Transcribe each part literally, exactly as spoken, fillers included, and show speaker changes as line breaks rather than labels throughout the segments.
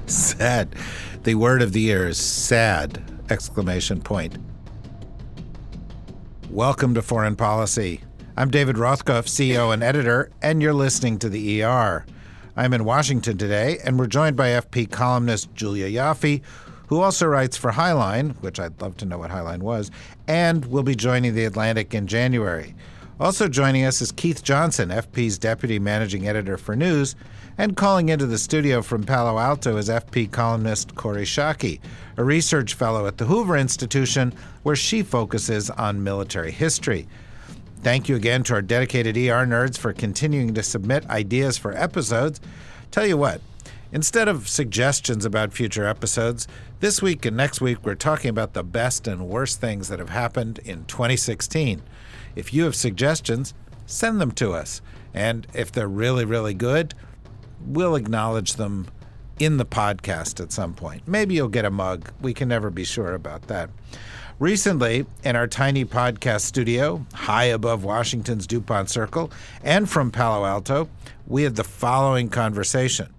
Sad. The word of the year is sad! Exclamation point. Welcome to Foreign Policy. I'm David Rothkopf, C E O and editor, and you're listening to the E R. I'm in Washington today, and we're joined by F P columnist Julia Ioffe, who also writes for Highline, which I'd love to know what Highline was, and will be joining The Atlantic in January. Also joining us is Keith Johnson, F P's deputy managing editor for news, and calling into the studio from Palo Alto is F P columnist Kori Schake, a research fellow at the Hoover Institution, where she focuses on military history. Thank you again to our dedicated E R nerds for continuing to submit ideas for episodes. Tell you what, instead of suggestions about future episodes, this week and next week we're talking about the best and worst things that have happened in twenty sixteen. If you have suggestions, send them to us. And if they're really, really good, we'll acknowledge them in the podcast at some point. Maybe you'll get a mug. We can never be sure about that. Recently, in our tiny podcast studio, high above Washington's DuPont Circle, and from Palo Alto, we had the following conversation.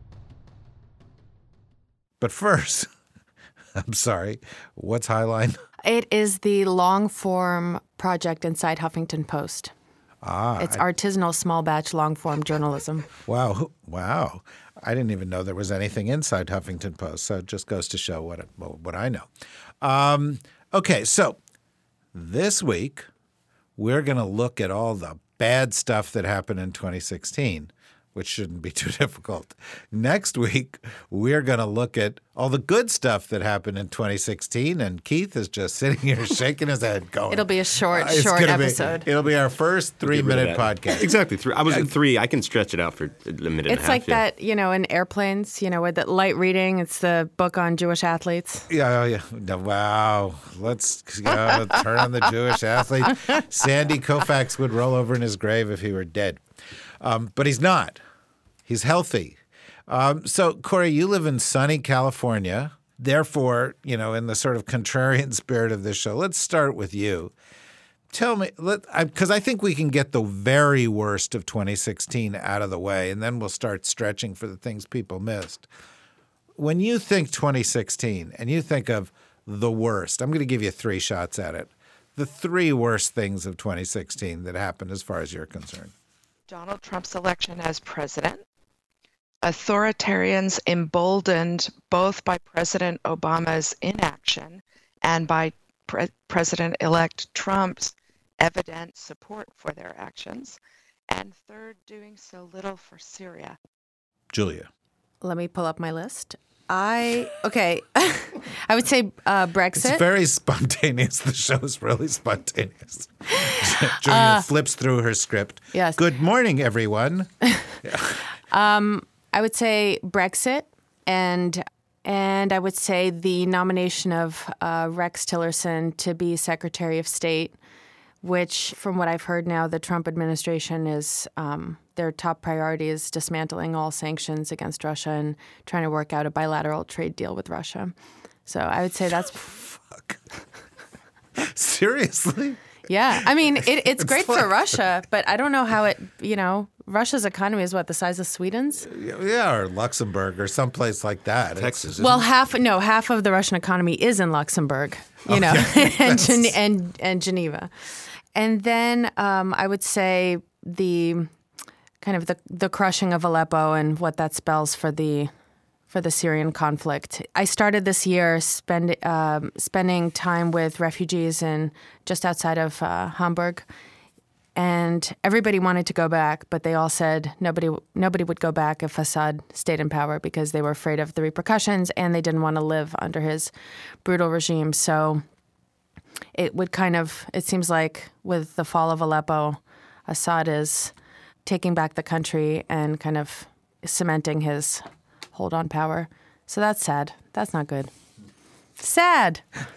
But first, I'm sorry, what's Highline?
It is the long-form project inside Huffington Post.
Ah,
it's
I,
artisanal small-batch long-form journalism.
Wow, wow. I didn't even know there was anything inside Huffington Post, so it just goes to show what, what I know. Um, okay, so this week, we're going to look at all the bad stuff that happened in twenty sixteen, which shouldn't be too difficult. Next week, we're going to look at all the good stuff that happened in twenty sixteen, and Keith is just sitting here shaking his head going.
It'll be a short,
uh,
short episode.
Be, it'll be our first three-minute podcast.
Exactly. Three. I was at three. I can stretch it out for a minute and a half.
It's like
yeah.
that, you know, in airplanes, you know, with that light reading. It's the book on Jewish athletes.
Yeah, oh, yeah. Wow. Let's uh, turn on the Jewish athlete. Sandy Koufax would roll over in his grave if he were dead. Um, but he's not. He's healthy. Um, so, Kori, you live in sunny California. Therefore, you know, in the sort of contrarian spirit of this show, let's start with you. Tell me, because I, I think we can get the very worst of twenty sixteen out of the way, and then we'll start stretching for the things people missed. When you think twenty sixteen and you think of the worst, I'm going to give you three shots at it. The three worst things of twenty sixteen that happened as far as you're concerned.
Donald Trump's election as president, authoritarians emboldened both by President Obama's inaction and by Pre- President-elect Trump's evident support for their actions, and third, doing so little for Syria.
Julia.
Let me pull up my list. I, okay, I would say uh, Brexit.
It's very spontaneous. The show is really spontaneous. Julia
uh,
flips through her script.
Yes.
Good morning, everyone.
um, I would say Brexit, and and I would say the nomination of uh, Rex Tillerson to be Secretary of State, which, from what I've heard now, the Trump administration is um, their top priority is dismantling all sanctions against Russia and trying to work out a bilateral trade deal with Russia. So I would say that's...
Fuck. Seriously?
Yeah. I mean, it, it's,
it's
great
like...
for Russia, but I don't know how it, you know, Russia's economy is what, the size of Sweden's?
Yeah, or Luxembourg or someplace like that.
Texas.
Well, half, no, half of the Russian economy is in Luxembourg, you know,
okay.
and, Gen- and, and Geneva. And then um, I would say the kind of the, the crushing of Aleppo and what that spells for the for the Syrian conflict. I started this year spend, uh, spending time with refugees in just outside of uh, Hamburg, and everybody wanted to go back, but they all said nobody nobody would go back if Assad stayed in power because they were afraid of the repercussions and they didn't want to live under his brutal regime. So it would kind of, it seems like with the fall of Aleppo, Assad is taking back the country and kind of cementing his hold on power. So that's sad. That's not good. Sad.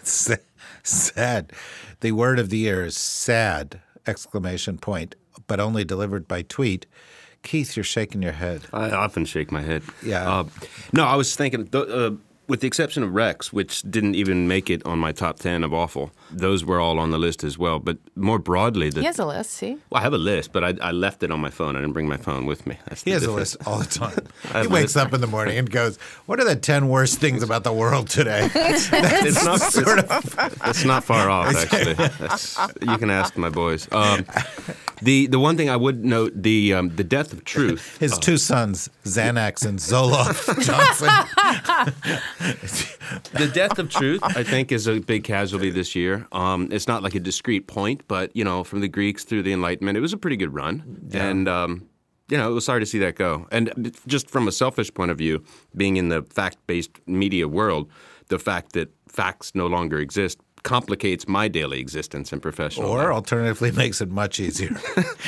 Sad. The word of the year is sad, exclamation point, but only delivered by tweet. Keith, you're shaking your head.
I often shake my head.
Yeah.
Uh, no, I was thinking, uh, with the exception of Rex, which didn't even make it on my top ten of awful. Those were all on the list as well. But more broadly... The,
he has a list, see?
Well, I have a list, but I, I left it on my phone. I didn't bring my phone with me. That's
he has
difference.
a list all the time. He wakes up in the morning and goes, what are the ten worst things about the world today?
it's, not, sort it's, of... it's not far off, actually. That's, you can ask my boys. Um, the the one thing I would note, the um, the death of truth.
His oh. two sons, Xanax and Zoloft Johnson.
The death of truth, I think, is a big casualty this year. Um, it's not like a discrete point, but, you know, from the Greeks through the Enlightenment, it was a pretty good run. Yeah. And, um, you know, it was sorry to see that go. And just from a selfish point of view, being in the fact-based media world, the fact that facts no longer exist complicates my daily existence and professional
Or
life.
alternatively makes it much easier.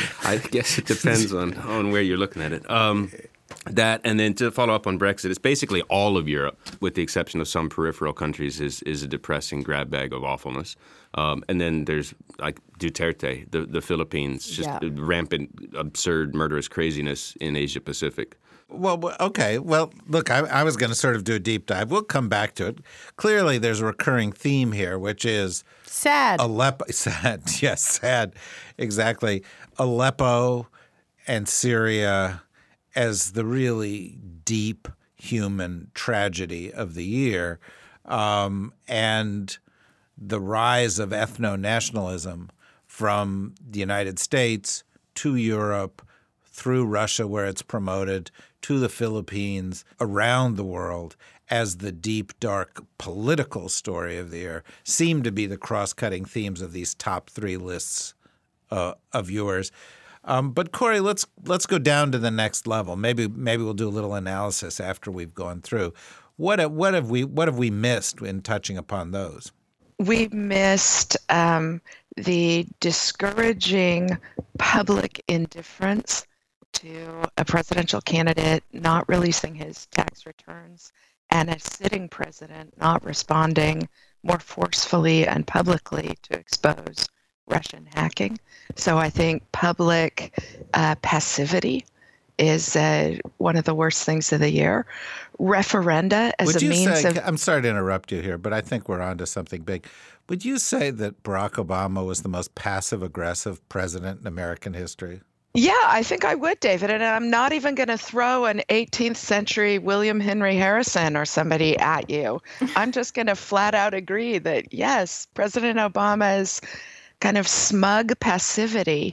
I guess it depends on, on where you're looking at it. Um, that, and then to follow up on Brexit, it's basically all of Europe, with the exception of some peripheral countries, is is a depressing grab bag of awfulness. Um, and then there's like Duterte, the, the Philippines, just
yeah.
rampant, absurd, murderous craziness in Asia Pacific.
Well, okay. Well, look, I, I was going to sort of do a deep dive. We'll come back to it. Clearly, there's a recurring theme here, which is
sad.
Aleppo. Sad. Yes, sad. Exactly. Aleppo and Syria as the really deep human tragedy of the year, um, and the rise of ethno-nationalism from the United States to Europe, through Russia, where it's promoted, to the Philippines, around the world, as the deep, dark political story of the year, seem to be the cross-cutting themes of these top three lists uh, of yours. Um, but Corey, let's let's go down to the next level. Maybe maybe we'll do a little analysis after we've gone through. What have, what have we what have we missed in touching upon those?
We missed um, the discouraging public indifference to a presidential candidate not releasing his tax returns and a sitting president not responding more forcefully and publicly to expose Russian hacking. So I think public uh, passivity is uh, one of the worst things of the year. Referenda as
Would
a
you
means
say,
of...
I'm sorry to interrupt you here, but I think we're on to something big. Would you say that Barack Obama was the most passive-aggressive president in American history?
Yeah, I think I would, David. And I'm not even going to throw an eighteenth century William Henry Harrison or somebody at you. I'm just going to flat out agree that, yes, President Obama's kind of smug passivity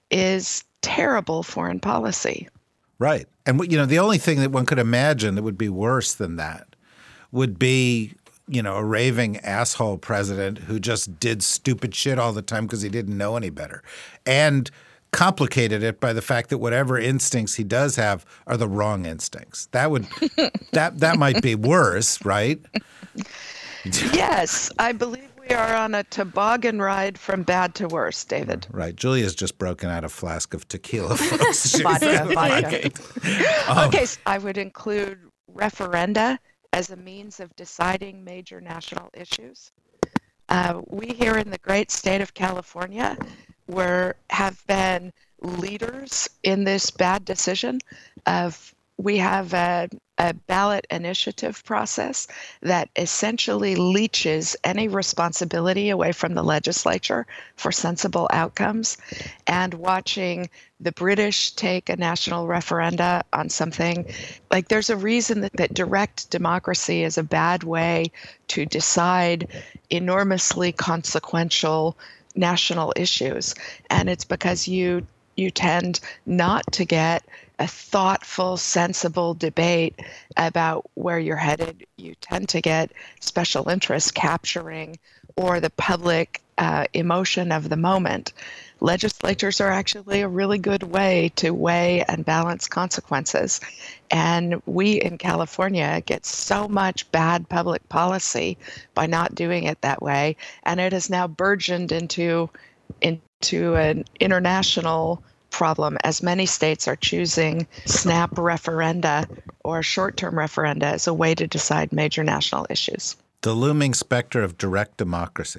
is terrible foreign policy.
Right. And, you know, the only thing that one could imagine that would be worse than that would be, you know, a raving asshole president who just did stupid shit all the time because he didn't know any better. And complicated it by the fact that whatever instincts he does have are the wrong instincts. That would that that might be worse, right?
Yes, I believe we are on a toboggan ride from bad to worse, David.
Right. Julia's just broken out a flask of tequila. Folks.
Vodka, vodka.
Um,
Okay, so I would include referenda as a means of deciding major national issues. Uh, we here in the great state of California were have been leaders in this bad decision of we have a, a ballot initiative process that essentially leaches any responsibility away from the legislature for sensible outcomes. And watching the British take a national referenda on something, like there's a reason that, that direct democracy is a bad way to decide enormously consequential national issues. And it's because you you tend not to get a thoughtful, sensible debate about where you're headed. You tend to get special interests capturing or the public uh, emotion of the moment. Legislatures are actually a really good way to weigh and balance consequences. And we in California get so much bad public policy by not doing it that way. And it has now burgeoned into, into an international problem, as many states are choosing snap referenda or short-term referenda as a way to decide major national issues.
The looming specter of direct democracy.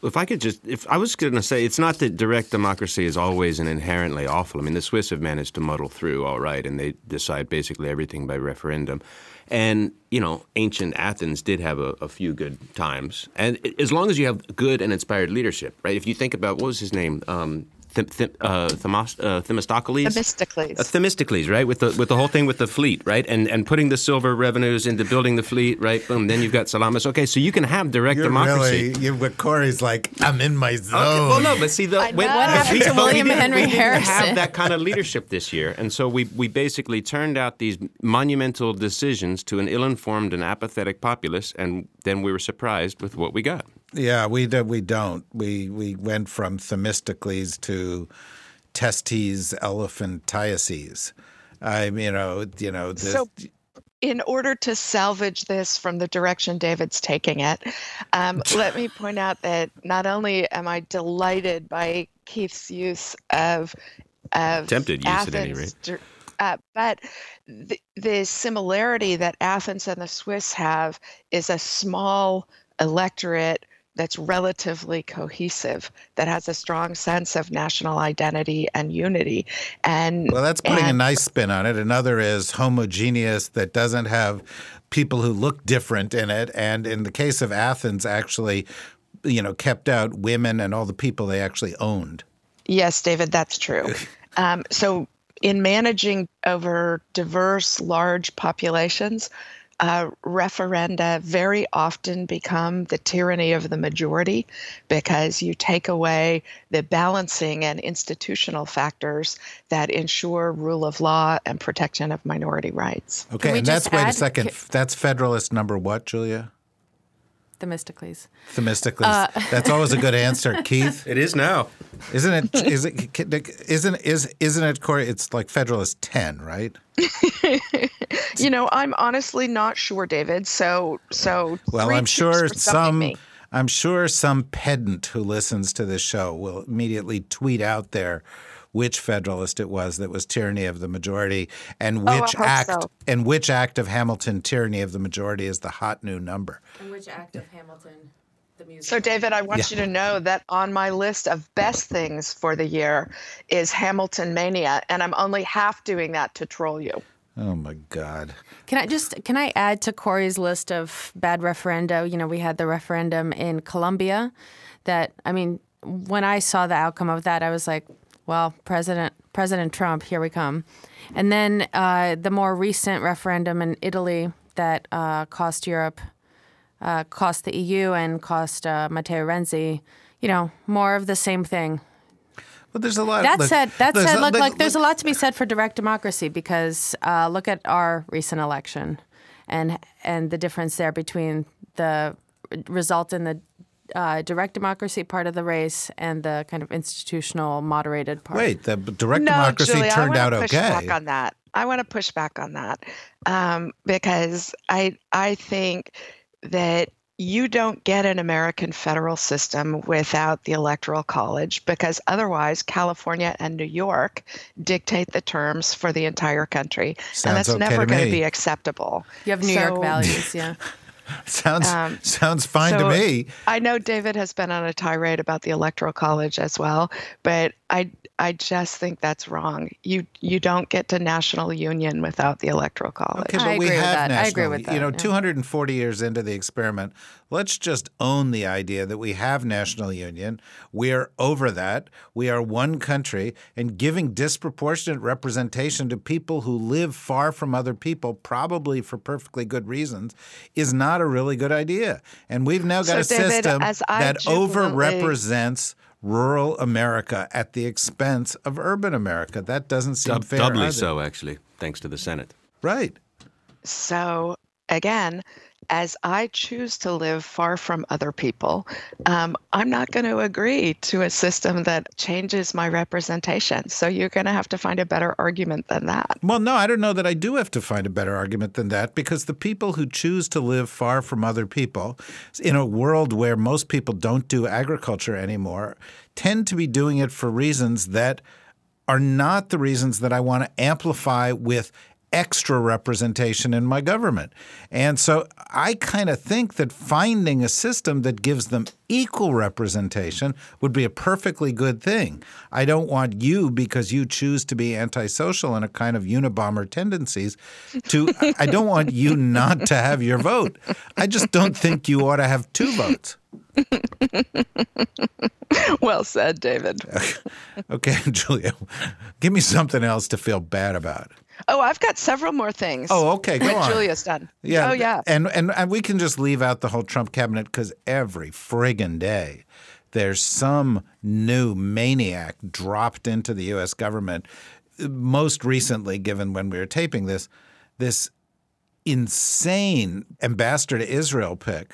If I could just, if I was going to say, it's not that direct democracy is always and inherently awful. I mean, the Swiss have managed to muddle through all right, and they decide basically everything by referendum. And, you know, ancient Athens did have a, a few good times. And as long as you have good and inspired leadership, right? If you think about, what was his name? Um, Th- th- uh, Themos- uh, Themistocles?
Themistocles.
Uh, Themistocles, right? With the with the whole thing with the fleet, right? And and putting the silver revenues into building the fleet, right? Boom. Then you've got Salamis. Okay, so you can have direct
You're
democracy.
really, you, but Corey's like, I'm in my zone.
Okay, well, no, but see, the,
I
when,
know.
What happened
we,
to
but we
William
didn't-
Henry
we didn't
Harrison?
have that kind of leadership this year, and so we we basically turned out these monumental decisions to an ill-informed and apathetic populace, and then we were surprised with what we got.
Yeah, we do, we don't. We we went from Themistocles to Testes elephantiasis. I mean, you know, you know. This,
So, in order to salvage this from the direction David's taking it, um, let me point out that not only am I delighted by Keith's use of of
Attempted use,
Athens,
at any rate.
dir- uh, but the, the similarity that Athens and the Swiss have is a small electorate that's relatively cohesive, that has a strong sense of national identity and unity. And
well, that's putting a
and-
nice spin on it. Another is homogeneous, that doesn't have people who look different in it. And in the case of Athens, actually, you know, kept out women and all the people they actually owned.
Yes, David, that's true. Um, so in managing over diverse, large populations, uh, referenda very often become the tyranny of the majority because you take away the balancing and institutional factors that ensure rule of law and protection of minority rights.
Okay,
we
and that's,
just
wait a
add-
second,
ca-
that's Federalist number what, Julia?
Themistocles.
Themistocles.
Uh,
That's always a good answer. Keith?
It is now.
Isn't it? Is it? Isn't is isn't it, Corey? It's like Federalist ten, right?
You know, I'm honestly not sure, David. So, so
Well,
three
I'm
cheers
sure
for stumping
some.
me.
I'm sure some pedant who listens to this show will immediately tweet out there which Federalist it was that was tyranny of the majority, and
Oh, I
which
hope
act
so.
and which act of Hamilton tyranny of the majority is the hot new number.
And which act of Hamilton, the music?
So, David, I want
Yeah.
you to know that on my list of best things for the year is Hamilton Mania, and I'm only half doing that to troll you.
Oh my God!
Can I just can I add to Corey's list of bad referenda? You know, we had the referendum in Colombia. That I mean, when I saw the outcome of that, I was like, well, President President Trump, here we come. And then uh, the more recent referendum in Italy that uh, cost Europe, uh, cost the E U, and cost uh, Matteo Renzi. You know, more of the same thing.
Well, there's a lot.
That
look,
said, that
there's
said,
a-
look,
look-
like there's a
look-
lot to be said for direct democracy because uh, look at our recent election, and and the difference there between the result in the uh, direct democracy part of the race and the kind of institutional moderated part.
Wait, the direct
no,
democracy
Julia,
turned
I
out
want to push
okay.
back on that. I want to push back on that um, because I I think that you don't get an American federal system without the Electoral College because otherwise California and New York dictate the terms for the entire country.
Sounds
and that's
okay
never
to
going
me.
to be acceptable.
You have New
So-
York values, yeah.
Sounds
Um,
sounds fine to
so
me.
I know David has been on a tirade about the Electoral College as well, but I I just think that's wrong. You you don't get to national union without the Electoral College.
Okay, but
I
we
agree with
have
that. I
national.
agree with
You
that,
know,
yeah.
two hundred forty years into the experiment, let's just own the idea that we have national union. We are over that. We are one country, and giving disproportionate representation to people who live far from other people, probably for perfectly good reasons, is not a really good idea. And we've now got
So,
a
David,
system
as I
that
jubilantly-
overrepresents rural America at the expense of urban America. That doesn't seem
Dub-
fair.
doubly
either.
so, actually, thanks to the Senate.
Right.
So again, as I choose to live far from other people, um, I'm not going to agree to a system that changes my representation. So you're going to have to find a better argument than that.
Well, no, I don't know that I do have to find a better argument than that because the people who choose to live far from other people in a world where most people don't do agriculture anymore tend to be doing it for reasons that are not the reasons that I want to amplify with extra representation in my government. And so I kind of think that finding a system that gives them equal representation would be a perfectly good thing. I don't want you, because you choose to be antisocial and a kind of Unabomber tendencies, to I don't want you not to have your vote. I just don't think you ought to have two votes.
Well said, David.
Okay, Julia, give me something else to feel bad about.
Oh, I've got several more things.
Oh, okay, go
that
on.
Julia's done.
Yeah.
Oh, yeah.
And, and and we can just leave out the whole Trump cabinet, because every friggin' day there's some new maniac dropped into the U S government. Most recently, given when we were taping this, this insane ambassador to Israel pick,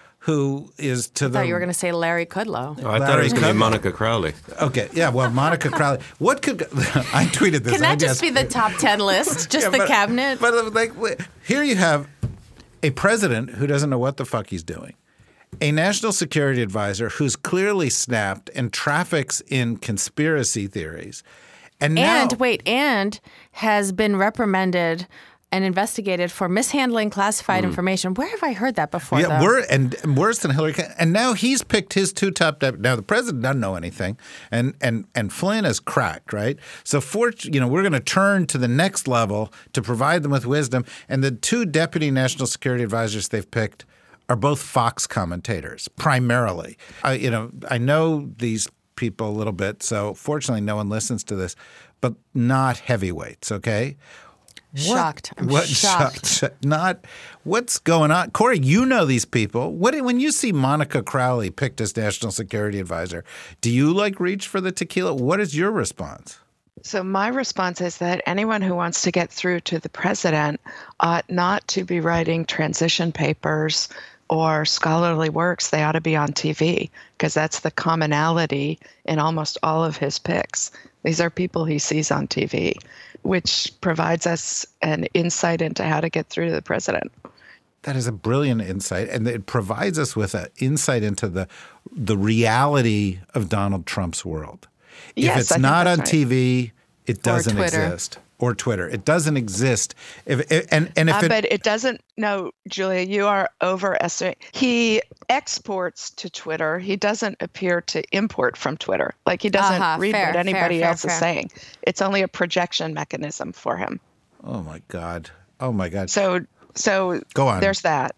who is to
I
the—
thought you were going to say Larry Kudlow.
Oh, I thought
Larry
it was going to
Kudlow.
be Monica Crowley.
Okay, yeah, well, Monica Crowley. What could— I tweeted this.
Can that
I
just be the top ten list? Just
Yeah,
the
but-
cabinet?
But uh, like, here you have a president who doesn't know what the fuck he's doing, a national security advisor who's clearly snapped and traffics in conspiracy theories, and now—
And wait, and has been reprimanded and investigated for mishandling classified information. Where have I heard that before?
Yeah,
though?
we're, and and worse than Hillary Clinton. And now he's picked his two top deputies. Now the president doesn't know anything, and and and Flynn is cracked, right? So for you know, we're going to turn to the next level to provide them with wisdom. And the two deputy national security advisors they've picked are both Fox commentators, primarily. I, you know, I know these people a little bit, so fortunately no one listens to this, but not heavyweights, okay?
Shocked. I'm
what,
shocked.
sh- sh- not what's going on, Corey? You know these people. What when you see Monica Crowley picked as national security advisor? Do you like reach for the tequila? What is your response?
So my response is that anyone who wants to get through to the president ought not to be writing transition papers or scholarly works. They ought to be on T V, because that's the commonality in almost all of his picks. These are people he sees on T V, which provides us an insight into how to get through to the president.
That is a brilliant insight, and it provides us with an insight into the the reality of Donald Trump's world. If
Yes,
it's
I think
not
that's
on
right.
T V, it doesn't
Twitter.
exist. Or Twitter. It doesn't exist. If if- and and if
Uh,
it,
but it doesn't, no, Julia, you are overestimating. He exports to Twitter. He doesn't appear to import from Twitter. Like, he doesn't
Uh-huh,
read
fair,
what anybody
fair, fair,
else
fair.
is saying. It's only a projection mechanism for him.
oh my God, oh my God.
So, so
Go on.
there's that.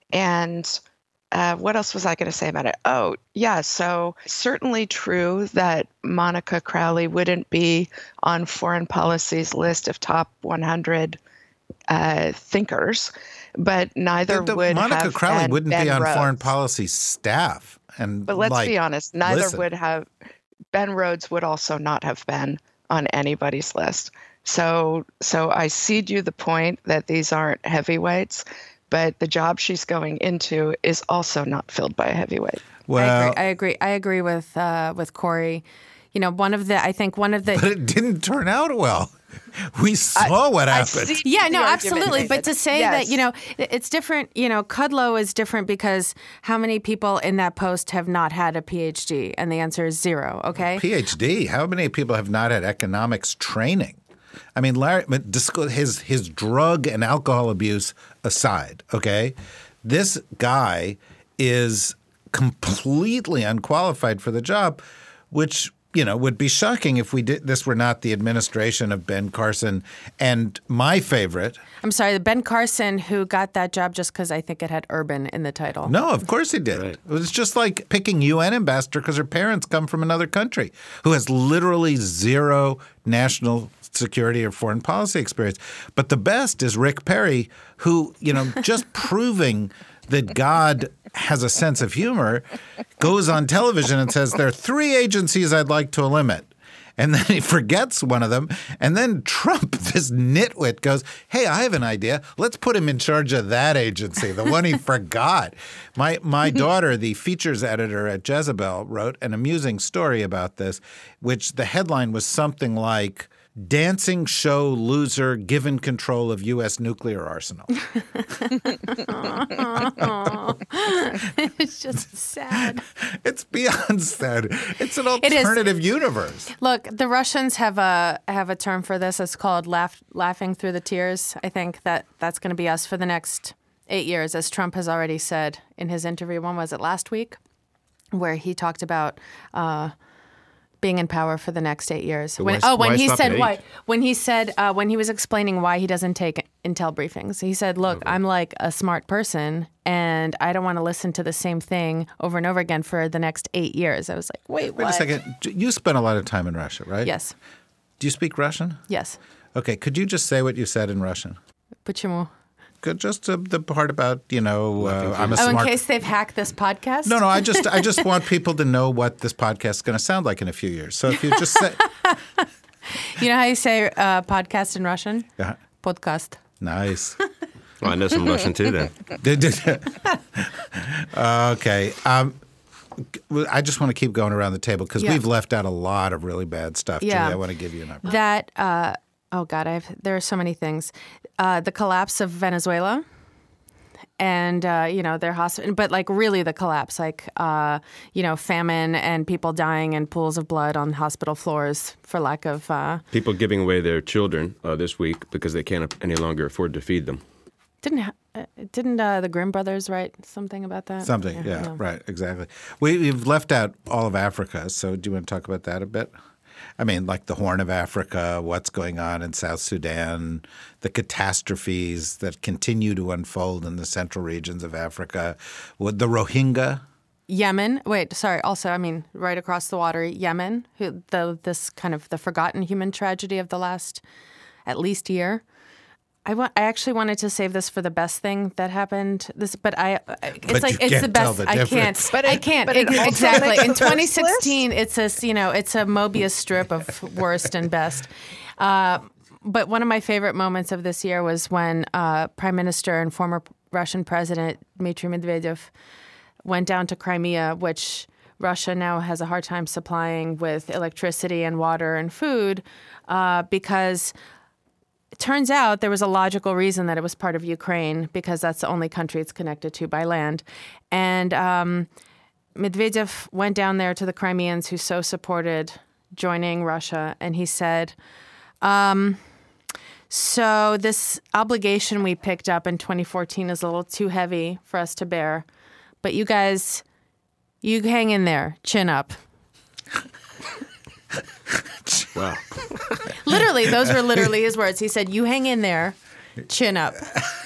And uh, what else was I going to say about it? Oh, yeah. So certainly true that Monica Crowley wouldn't be on foreign policy's list of top one hundred uh, thinkers, but neither
The- the-
would
Monica
have
Crowley
Ben-
wouldn't
Ben
be on
Rhodes.
foreign policy staff. And
But let's
like,
be honest, neither
listen.
would have. Ben Rhodes would also not have been on anybody's list. So, so I cede you the point that these aren't heavyweights, but the job she's going into is also not filled by a heavyweight.
Well,
I agree. I agree. I agree with uh, with Corey. You know, one of the I think one of the
but it didn't turn out well. We saw what
I
happened.
see
Yeah,
the
no,
argument,
absolutely. But
David.
to say
Yes.
that, you know, it- it's different, you know, Kudlow is different because how many people in that post have not had a P H D? And the answer is zero, okay?
P H D. How many people have not had economics training? I mean, Larry, but disc- his his drug and alcohol abuse aside, okay, this guy is completely unqualified for the job, which you know would be shocking if we did this were not the administration of Ben Carson and my favorite.
I'm sorry, Ben Carson, who got that job just because I think it had urban in the title.
No, of course he did.
Right.
It was just like picking U N ambassador because her parents come from another country who has literally zero national security or foreign policy experience. But the best is Rick Perry, who, you know, just proving that God has a sense of humor, goes on television and says, there are three agencies I'd like to eliminate. And then he forgets one of them. And then Trump, this nitwit, goes, hey, I have an idea. Let's put him in charge of that agency, the one he forgot. My my daughter, the features editor at Jezebel, wrote an amusing story about this, which the headline was something like, dancing show loser given control of U S nuclear arsenal.
It's just sad.
It's beyond sad. It's an alternative universe.
Look, the Russians have a have a term for this. It's called laugh, laughing through the tears. I think that that's going to be us for the next eight years, as Trump has already said in his interview. When was it, last week? Where he talked about uh, being in power for the next eight years. When,
why-
oh, when
why
he
stop
said
at
why?
eight?
When he said uh, when he was explaining why he doesn't take intel briefings, he said, "Look, I'm like a smart person, and I don't want to listen to the same thing over and over again for the next eight years." I was like, "Wait,
Wait
what?"
a second. You spent a lot of time in Russia, right?
Yes,
Do you speak Russian?
yes.
Okay. Could you just say what you said in Russian?
Почему?
Good. Just uh, the part about, you know, uh, I'm a
Oh, in
smart.
case they've hacked this podcast?
No, no. I just, I just want people to know what this podcast is going to sound like in a few years. So if you just say,
You know how you say uh, podcast in Russian?
Yeah.
Podcast.
Nice.
Well, I know some Russian too then.
Okay. Um, I just want to keep going around the table because
Yeah.
we've left out a lot of really bad stuff.
Yeah.
Julie, I want to give you an opportunity.
That, uh, oh God, I've, there are so many things. Uh, the collapse of Venezuela and, uh, you know, their hospital, but like really the collapse, like, uh, you know, famine and people dying in pools of blood on hospital floors for lack of, uh,
People giving away their children uh, this week because they can't any longer afford to feed them.
didn't, ha- uh, didn't uh, the Grimm brothers write something about that?
Something. Yeah, right. Exactly. We, we've left out all of Africa. So do you want to talk about that a bit? I mean, like the Horn of Africa, what's going on in South Sudan, the catastrophes that continue to unfold in the central regions of Africa, with the Rohingya.
Yemen. Wait, sorry. Also, I mean, right across the water, Yemen. Who the this kind of the forgotten human tragedy of the last, at least year. I want. I actually wanted to save this for the best thing that happened. This, but I. It's
But
like
you
it's
can't
the
tell
best.
the
I can't.
difference.
But
I
it-
can't.
but it
Ex-
also
exactly.
makes
In
the first
twenty sixteen, it's a you know it's a Mobius strip of worst and best. Uh, but one of my favorite moments of this year was when uh, Prime Minister and former Russian President Dmitry Medvedev went down to Crimea, which Russia now has a hard time supplying with electricity and water and food, uh, because it turns out there was a logical reason that it was part of Ukraine, because that's the only country it's connected to by land. And um, Medvedev went down there to the Crimeans who so supported joining Russia, and he said, um, so this obligation we picked up in twenty fourteen is a little too heavy for us to bear, but you guys, you hang in there, chin up.
Wow.
Literally, those were literally his words. He said, you hang in there, chin up.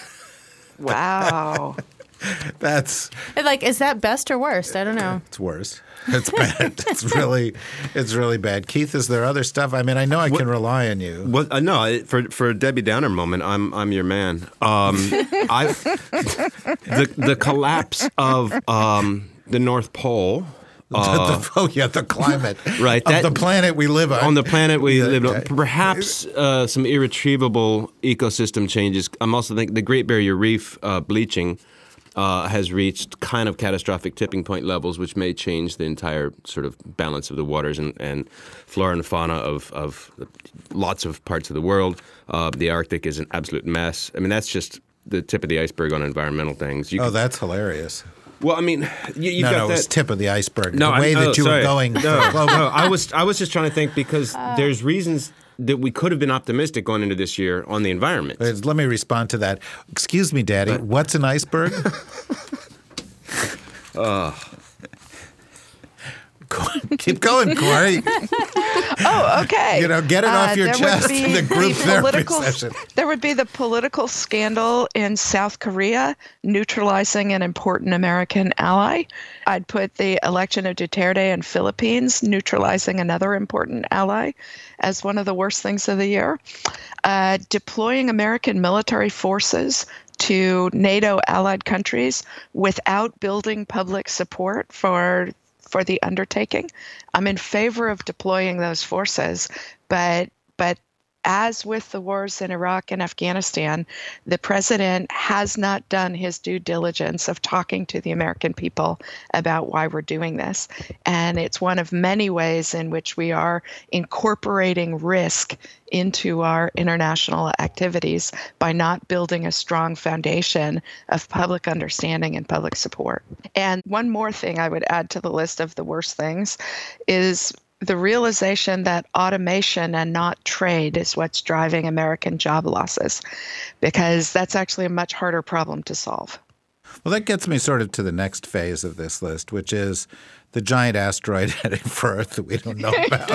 Wow.
That's
And, like, is that best or worst? I don't know.
it's worse. It's bad. It's really, it's really bad. Keith, is there other stuff? I mean, I know I can rely on you.
Well, uh, no, it- for for a Debbie Downer moment, I'm I'm your man. Um, I the the collapse of um, the North Pole. Uh,
The- the- oh yeah, the climate
Right,
of
that-
the planet we live on.
on the planet we live on,
okay.
perhaps uh, some irretrievable ecosystem changes. I'm also thinking the Great Barrier Reef uh, bleaching uh, has reached kind of catastrophic tipping point levels, which may change the entire sort of balance of the waters and, and flora and fauna of, of lots of parts of the world. Uh, the Arctic is an absolute mess. I mean, that's just the tip of the iceberg on environmental things. You
Oh,
can-
that's hilarious.
well, I mean, you, you've
No,
got
no, it
that.
was tip of the iceberg.
No,
the way
I,
that
oh,
you
sorry.
were going.
No,
for global-
no, I was I was just trying to think because there's reasons that we could have been optimistic going into this year on the environment.
Wait, Let me respond to that. Excuse me, Daddy. What's an iceberg? Keep going, Corey.
Oh, okay.
You know, get it off your
there would
chest
be
in the group therapy
political-
session.
There would be the political scandal in South Korea neutralizing an important American ally. I'd put the election of Duterte in Philippines neutralizing another important ally as one of the worst things of the year. Uh, deploying American military forces to NATO allied countries without building public support for for the undertaking. I'm in favor of deploying those forces, but but as with the wars in Iraq and Afghanistan, the president has not done his due diligence of talking to the American people about why we're doing this. And it's one of many ways in which we are incorporating risk into our international activities by not building a strong foundation of public understanding and public support. And one more thing I would add to the list of the worst things is the realization that automation and not trade is what's driving American job losses, because that's actually a much harder problem to solve.
Well, that gets me sort of to the next phase of this list, which is the giant asteroid heading for Earth that we don't know about.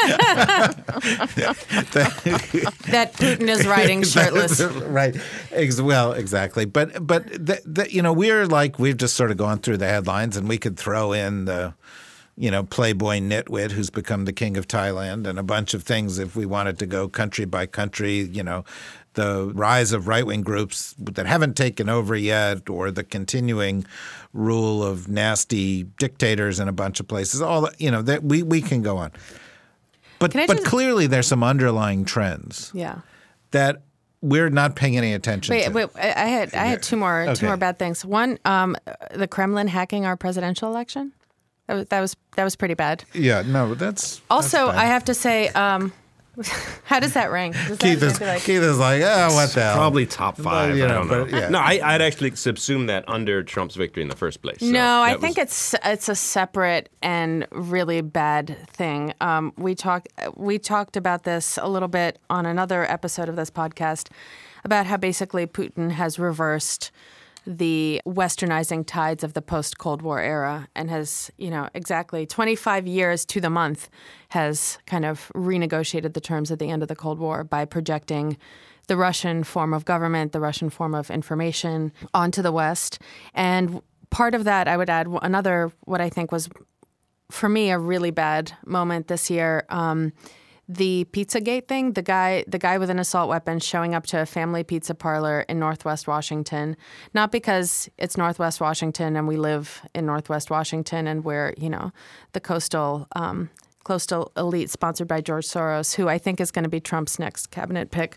That Putin is riding shirtless.
Right. Well, exactly. But, but the, the, you know, we're like, we've just sort of gone through the headlines, and we could throw in the, you know, Playboy nitwit who's become the king of Thailand and a bunch of things if we wanted to go country by country, you know, the rise of right-wing groups that haven't taken over yet, or the continuing rule of nasty dictators in a bunch of places. All you know, that we we can go on, but but
just...
clearly there's some underlying trends.
Yeah.
That we're not paying any attention
wait,
to.
Wait, I had I had two more
okay.
two more bad things. One, um, the Kremlin hacking our presidential election. That was that was that was pretty bad.
Yeah. No, that's
also
that's bad.
I have to say. Um, How does that ring? Does
Keith,
that
is,
like...
Keith is like, oh, what the hell?
Probably top five.
Well, you know,
I don't know.
but, yeah.
No, I, I'd actually subsume that under Trump's victory in the first place. So
no, I
was...
think it's it's a separate and really bad thing. Um, we talked we talked about this a little bit on another episode of this podcast about how basically Putin has reversed the westernizing tides of the post-Cold War era and has, you know, exactly twenty-five years to the month has kind of renegotiated the terms at the end of the Cold War by projecting the Russian form of government, the Russian form of information onto the West. And part of that, I would add another, what I think was, for me, a really bad moment this year, um, the Pizzagate thing, the guy the guy with an assault weapon showing up to a family pizza parlor in Northwest Washington, not because it's Northwest Washington and we live in Northwest Washington and we're, you know, the coastal um, coastal elite sponsored by George Soros, who I think is going to be Trump's next cabinet pick.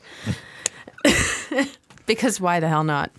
Because why the hell not?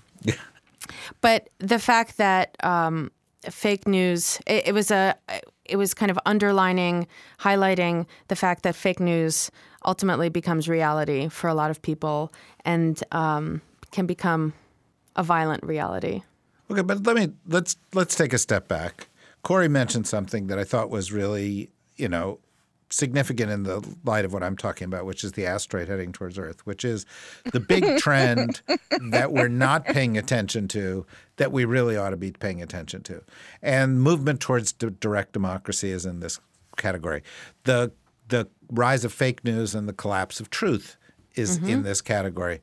But the fact that um, fake news, it, it was a... It was kind of underlining, highlighting the fact that fake news ultimately becomes reality for a lot of people and um, can become a violent reality.
Okay, but let me let's let's take a step back. Corey mentioned something that I thought was really, you know, significant in the light of what I'm talking about, which is the asteroid heading towards Earth, which is the big trend that we're not paying attention to that we really ought to be paying attention to. And movement towards d- direct democracy is in this category. The the rise of fake news and the collapse of truth is mm-hmm. in this category.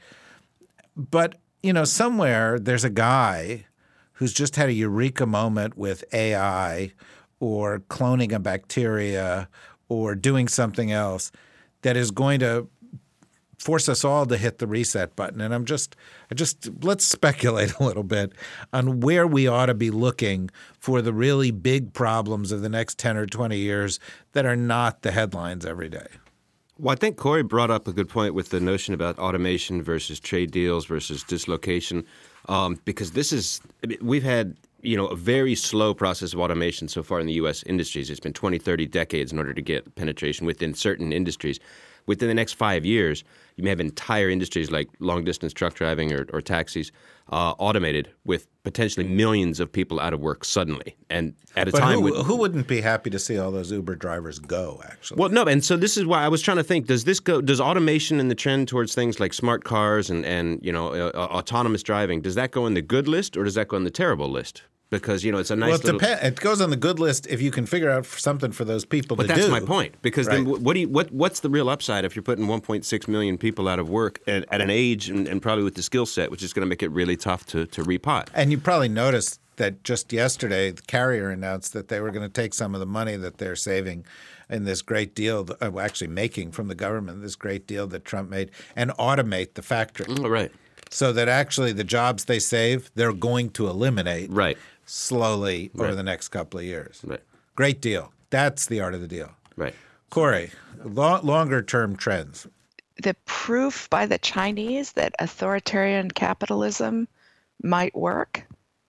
But, you know, somewhere there's a guy who's just had a eureka moment with A I or cloning a bacteria or doing something else that is going to force us all to hit the reset button. And I'm just, I just let's speculate a little bit on where we ought to be looking for the really big problems of the next ten or twenty years that are not the headlines every day.
Well, I think Corey brought up a good point with the notion about automation versus trade deals versus dislocation, um, because this is I mean, we've had you know, a very slow process of automation so far in the U S industries. It's been twenty, thirty decades in order to get penetration within certain industries. Within the next five years, you may have entire industries like long-distance truck driving or, or taxis uh, automated with potentially millions of people out of work suddenly. And at a
but
time
who,
with,
who wouldn't be happy to see all those Uber drivers go, actually?
Well, no, and so this is why I was trying to think, does this go, does automation and the trend towards things like smart cars and, and you know, uh, autonomous driving, does that go in the good list or does that go in the terrible list? Because, you know, it's a nice
well, it
little...
Depends. It goes on the good list if you can figure out something for those people
but
to
do. But that's
do.
my point. Because
right.
then what do you, what what's the real upside if you're putting one point six million people out of work at, at an age and, and probably with the skill set, which is going to make it really tough to, to repot?
And you probably noticed that just yesterday, the Carrier announced that they were going to take some of the money that they're saving in this great deal, uh, actually making from the government, this great deal that Trump made, and automate the factory.
Mm, right.
So that actually the jobs they save, they're going to eliminate.
Right.
Slowly over
right.
the next couple of years.
Right.
Great deal. That's the art of the deal.
Right.
Corey, lo- longer term trends.
the proof by the Chinese that authoritarian capitalism might work.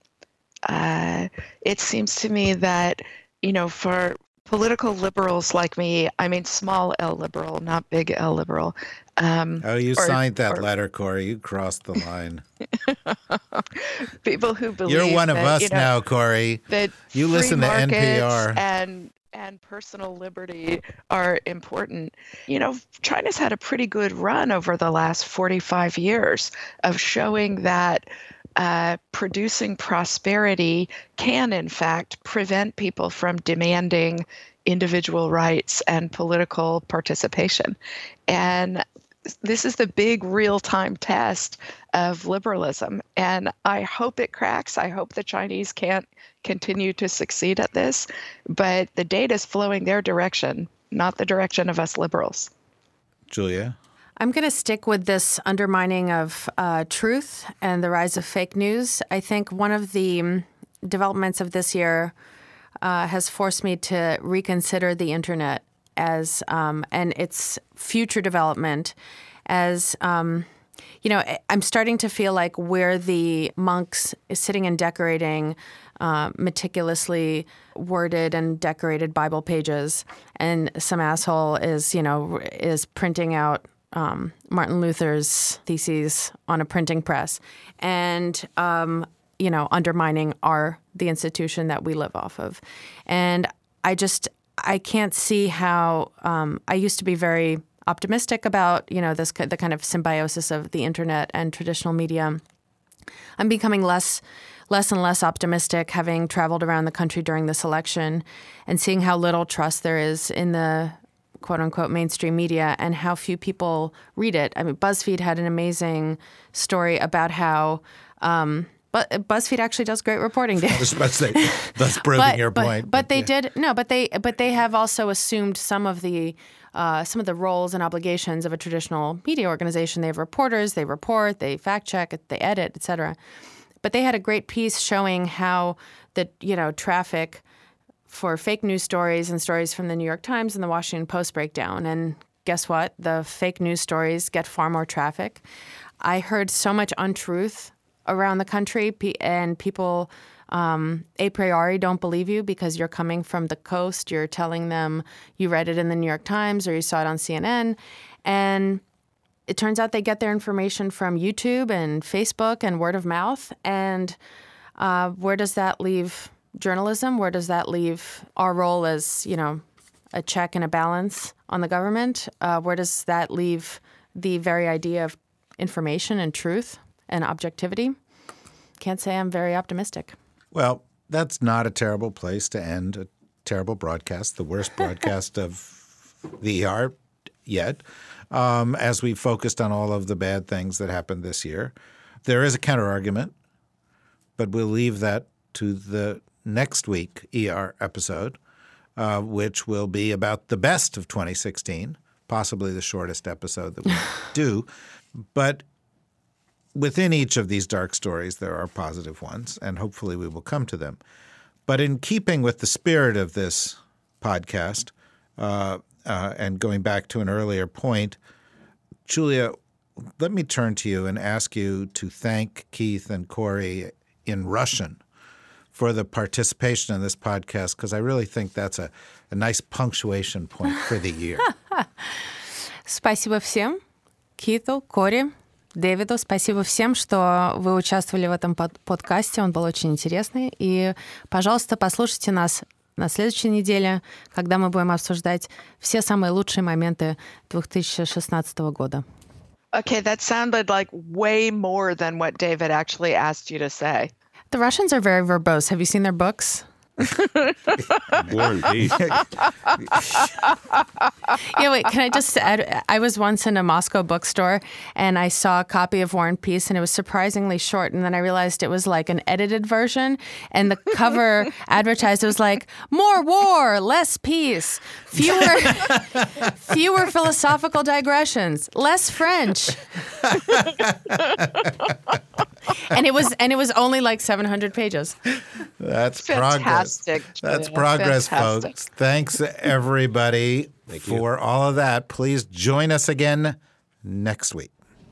Uh, it seems to me that, you know, for political liberals like me, I mean small L liberal, not big L liberal. Um,
oh, you
or,
signed that
or,
letter, Corey. You crossed the line.
People who believe
you're one of
that,
us
you know,
now, Corey.
That
you listen to N P R
and and personal liberty are important. You know, China's had a pretty good run over the last forty-five years of showing that uh, producing prosperity can, in fact, prevent people from demanding individual rights and political participation. And this is the big real-time test of liberalism. And I hope it cracks. I hope the Chinese can't continue to succeed at this. But the data is flowing their direction, not the direction of us liberals.
Julia?
I'm going to stick with this undermining of uh, truth and the rise of fake news. I think one of the developments of this year uh, has forced me to reconsider the internet as um, and its future development as, um, you know, I'm starting to feel like we're the monks sitting and decorating uh, meticulously worded and decorated Bible pages, and some asshole is, you know, is printing out um, Martin Luther's theses on a printing press and, um, you know, undermining our the institution that we live off of. And I just I can't see how um, I used to be very optimistic about, you know, this the kind of symbiosis of the internet and traditional media. I'm becoming less less and less optimistic, having traveled around the country during this election and seeing how little trust there is in the quote unquote mainstream media and how few people read it. I mean, BuzzFeed had an amazing story about how um, But BuzzFeed actually does great reporting.
I was about to say, that's proving
but,
your
but,
point.
But,
but
they
yeah.
did no, but they but they have also assumed some of the uh, some of the roles and obligations of a traditional media organization. They have reporters, they report, they fact check, they edit, et cetera. But they had a great piece showing how the you know traffic for fake news stories and stories from the New York Times and the Washington Post break down. And guess what? The fake news stories get far more traffic. I heard so much untruth around the country, and people um, a priori don't believe you because you're coming from the coast. You're telling them you read it in the New York Times or you saw it on C N N. And it turns out they get their information from YouTube and Facebook and word of mouth. And uh, where does that leave journalism? Where does that leave our role as, you know, a check and a balance on the government? Uh, where does that leave the very idea of information and truth and objectivity? Can't say I'm very optimistic.
Well, that's not a terrible place to end a terrible broadcast, the worst broadcast of the E R yet, um, as we focused on all of the bad things that happened this year. There is a counter-argument, but we'll leave that to the next week E R episode, uh, which will be about the best of twenty sixteen, possibly the shortest episode that we do. But within each of these dark stories, there are positive ones, and hopefully we will come to them. But in keeping with the spirit of this podcast, uh, uh, and going back to an earlier point, Julia, let me turn to you and ask you to thank Keith and Corey in Russian for the participation in this podcast, because I really think that's a, a nice punctuation point for the year.
Спасибо всем, Киту, Кори, Дэвиду. Спасибо всем, что вы участвовали в этом под- подкасте. Он был очень интересный. И, пожалуйста, послушайте нас на следующей неделе, когда мы будем обсуждать все самые лучшие моменты две тысячи шестнадцатого года.
Okay, that sounded like way more than what David actually asked you to say.
The Russians are very verbose. Have you seen their books?
War and Peace.
Yeah, wait, can I just add? I was once in a Moscow bookstore and I saw a copy of War and Peace and it was surprisingly short. And then I realized it was like an edited version. And the cover advertised, it was like, more war, less peace, fewer, fewer philosophical digressions, less French. And it was and it was only like seven hundred pages.
That's
Fantastic,
progress.
Julia.
That's progress,
Fantastic.
folks. Thanks, everybody, for all of that. Please join us again next week.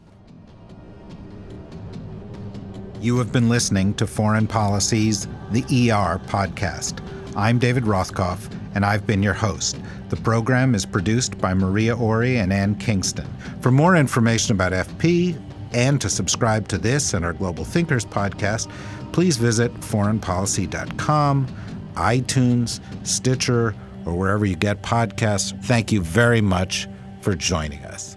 You have been listening to Foreign Policy's The E R podcast. I'm David Rothkopf, and I've been your host. The program is produced by Maria Ori and Ann Kingston. For more information about F P and to subscribe to this and our Global Thinkers podcast, please visit foreign policy dot com, iTunes, Stitcher, or wherever you get podcasts. Thank you very much for joining us.